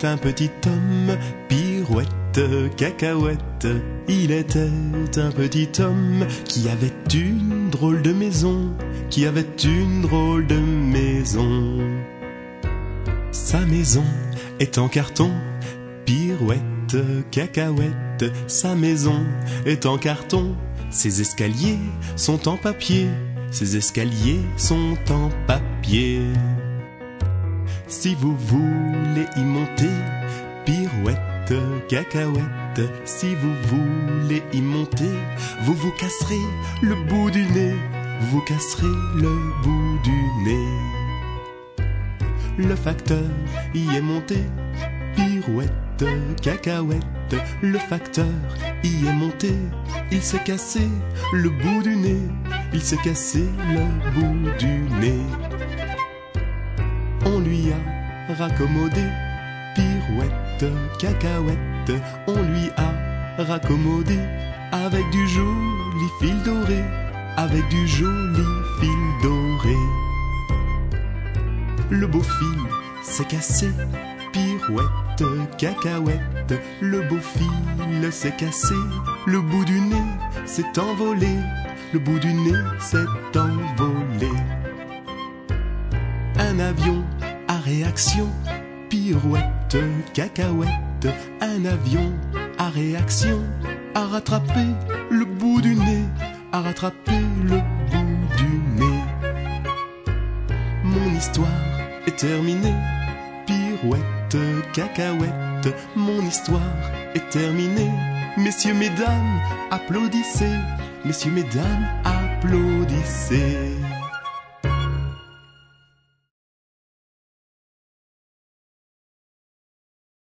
était un petit homme, pirouette, cacahuète. Il était un petit homme qui avait une drôle de maison, qui avait une drôle de maison. Sa maison est en carton, pirouette, cacahuète. Sa maison est en carton, ses escaliers sont en papier, ses escaliers sont en papier. Si vous voulez y monter, pirouette, cacahuète. Si vous voulez y monter, vous vous casserez le bout du nez, vous vous casserez le bout du nez. Le facteur y est monté, pirouette, cacahuète. Le facteur y est monté, il s'est cassé le bout du nez, il s'est cassé le bout du nez. On lui a raccommodé, pirouette, cacahuète. On lui a raccommodé avec du joli fil doré, avec du joli fil doré. Le beau fil s'est cassé, pirouette, cacahuète. Le beau fil s'est cassé, le bout du nez s'est envolé, le bout du nez s'est envolé. Un avion à réaction, pirouette, cacahuète. Un avion à réaction a rattrapé le bout du nez, a rattrapé le bout du nez. Mon histoire est terminée, pirouette, cacahuète. Mon histoire est terminée. Messieurs, mesdames, applaudissez. Messieurs, mesdames, applaudissez.